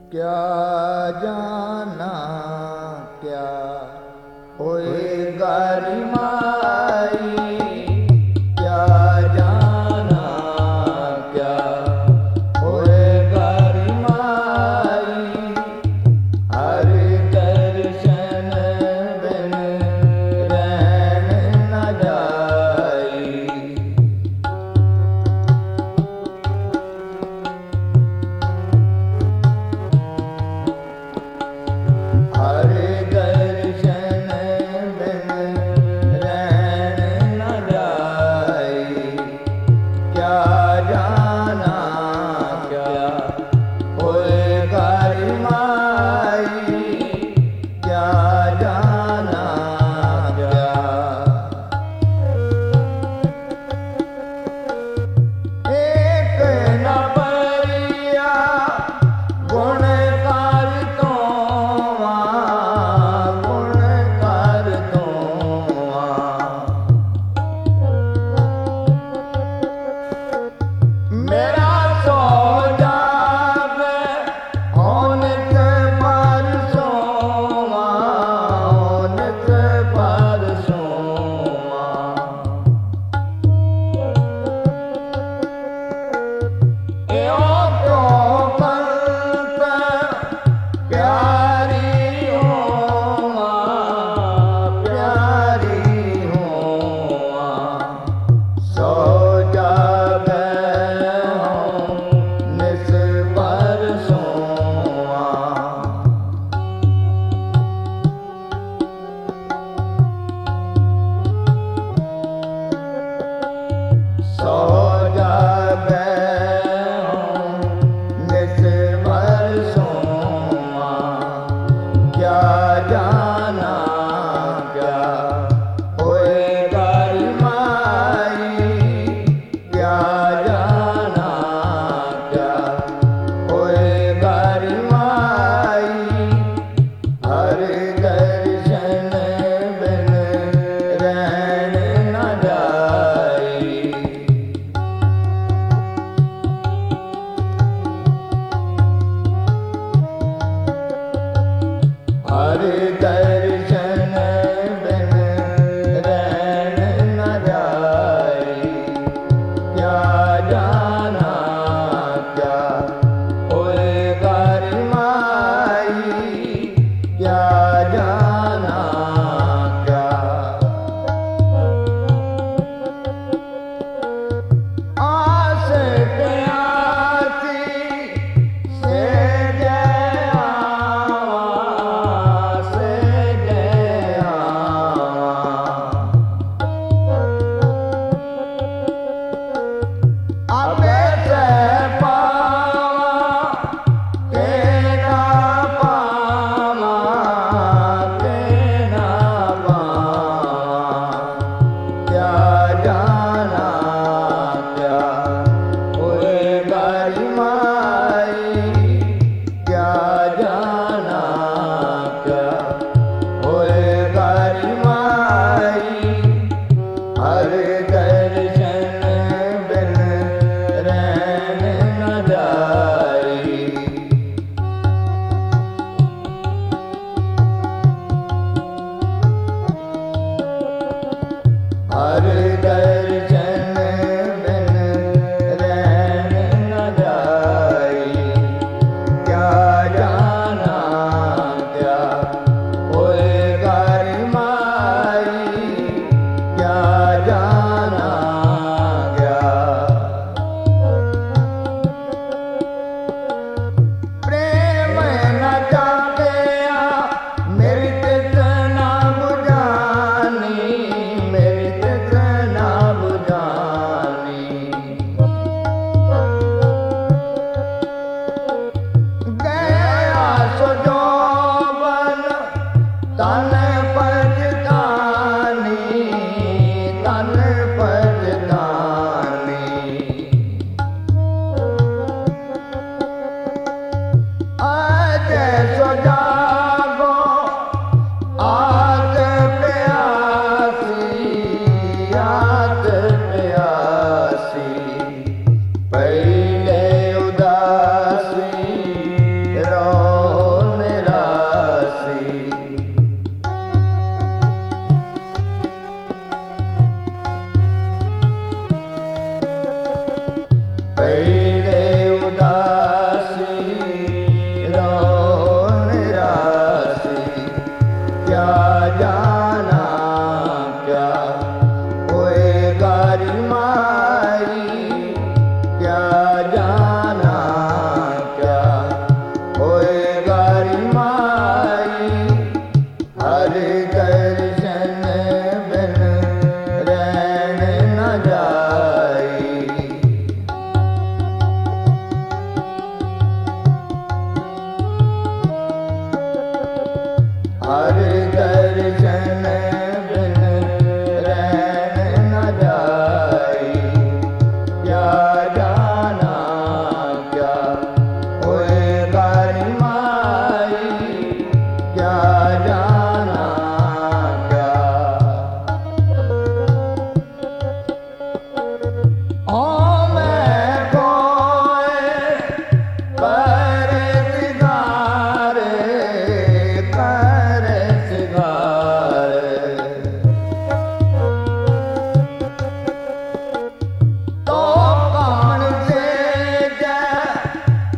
क्या जाना क्या होएगा रे माई, क्या जाना क्या होएगा रे माई, हर दर्शन बिन रहन न जाई। हर दर्शन बिन रहन न जाई, क्या जाना क्या होएगा रे माई, क्या जाना क्या। एक न बरिया गुण कर तो गुण कर तो मेरा सो जावे होनित परसों होनित परसों। एओ तो पंत प्यारी हो प्यारी हो, सो जावे निस परसों। सो जावे निस परसों, क्या जाना क्या होएगा रे माई, क्या जाना क्या होएगा रे माई, हर दर्शन बिन रहन न जाई। हर दर्शन बिन रहन न जाई, क्या जाना क्या होएगा रे माई, क्या जाना क्या। आस पे आती से जय आवा, से जय आवा। अबे से पावा के ना पावा, के ना पावा, क्या जाना क्या होएगा रे माई, क्या जाना क्या होएगा रे माई, हर दर्शन बिन रहन न जाई। हर दर्शन बिन रहन न जाई, क्या जाना क्या होएगा रे माई, क्या जाना क्या।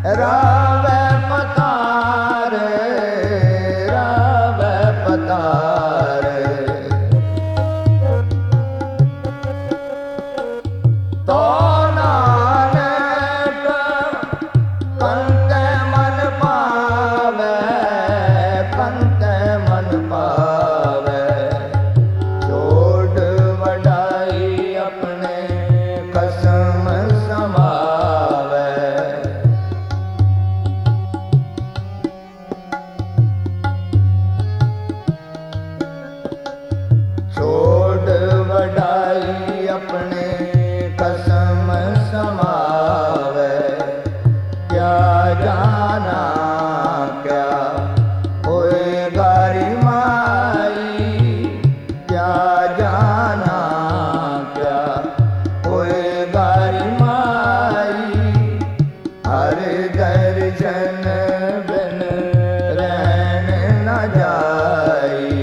रावे पतार, रावे पतार। तो नानक कंत मन पावे, कंत मन पावे। छोड़ वडाई अपने कसम समावे। छोड़ वडाई अपने कसम समावे। क्या जाना क्या होए गारी माई, क्या जाना क्या होए गारी माई। हर दर्शन बिन रहन न जाई।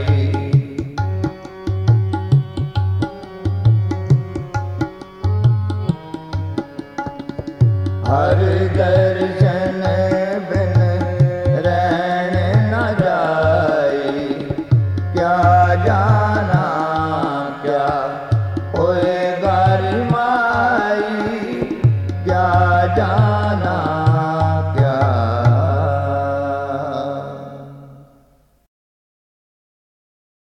हर दर्शन